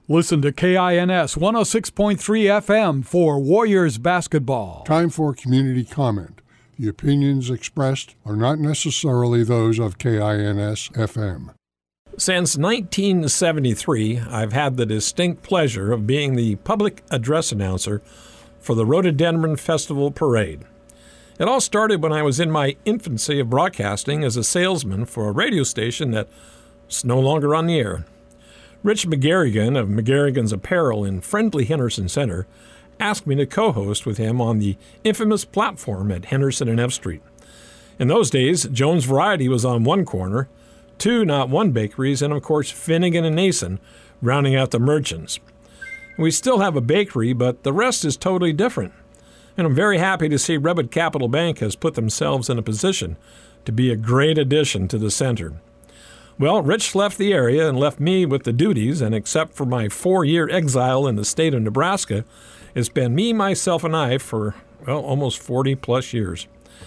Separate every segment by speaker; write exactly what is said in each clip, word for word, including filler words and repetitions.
Speaker 1: Listen to K I N S one oh six point three F M for Warriors basketball.
Speaker 2: Time for community comment. The opinions expressed are not necessarily those of K I N S F M.
Speaker 3: Since nineteen seventy-three, I've had the distinct pleasure of being the public address announcer for the Rhododendron Festival Parade. It all started when I was in my infancy of broadcasting as a salesman for a radio station that's no longer on the air. Rich McGarrigan of McGarrigan's Apparel in friendly Henderson Center asked me to co-host with him on the infamous platform at Henderson and F Street. In those days, Jones Variety was on one corner, two not one bakeries, and of course Finnegan and Nason rounding out the merchants. We still have a bakery, but the rest is totally different. And I'm very happy to see Redwood Capital Bank has put themselves in a position to be a great addition to the center. Well, Rich left the area and left me with the duties, and except for my four-year exile in the state of Nebraska, it's been me, myself, and I for, well, almost forty-plus years.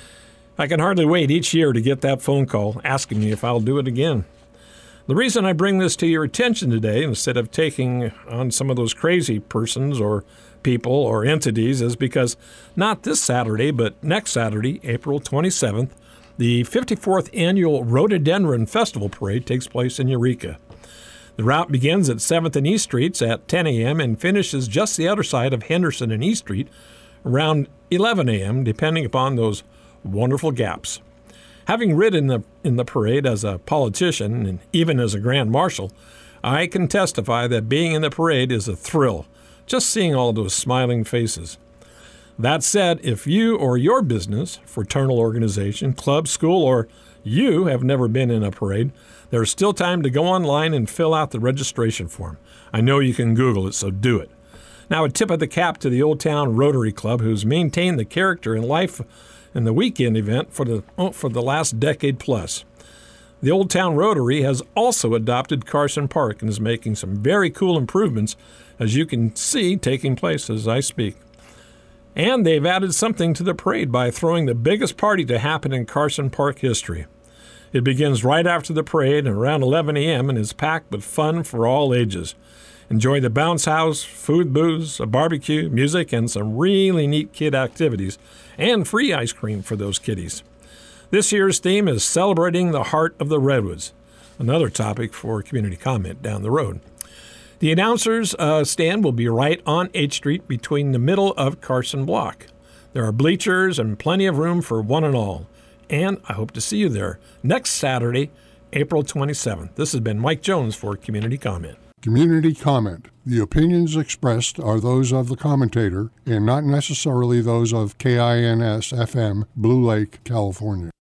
Speaker 3: I can hardly wait each year to get that phone call asking me if I'll do it again. The reason I bring this to your attention today, instead of taking on some of those crazy persons or people or entities, is because not this Saturday, but next Saturday, April twenty-seventh, the fifty-fourth Annual Rhododendron Festival Parade takes place in Eureka. The route begins at seventh and East Streets at ten a.m. and finishes just the other side of Henderson and East Street around eleven a.m., depending upon those wonderful gaps. Having ridden the, in the parade as a politician and even as a grand marshal, I can testify that being in the parade is a thrill, just seeing all those smiling faces. That said, if you or your business, fraternal organization, club, school, or you have never been in a parade, there's still time to go online and fill out the registration form. I know you can Google it, so do it. Now, a tip of the cap to the Old Town Rotary Club, who's maintained the character and life in the weekend event for the oh, for the last decade plus. The Old Town Rotary has also adopted Carson Park and is making some very cool improvements, as you can see taking place as I speak. And they've added something to the parade by throwing the biggest party to happen in Carson Park history. It begins right after the parade at around eleven a.m. and is packed with fun for all ages. Enjoy the bounce house, food booths, a barbecue, music, and some really neat kid activities, and free ice cream for those kiddies. This year's theme is Celebrating the Heart of the Redwoods, another topic for community comment down the road. The announcer's uh, stand will be right on eighth Street between the middle of Carson Block. There are bleachers and plenty of room for one and all. And I hope to see you there next Saturday, April twenty-seventh. This has been Mike Jones for Community Comment.
Speaker 2: Community comment. The opinions expressed are those of the commentator and not necessarily those of K I N S F M, Blue Lake, California.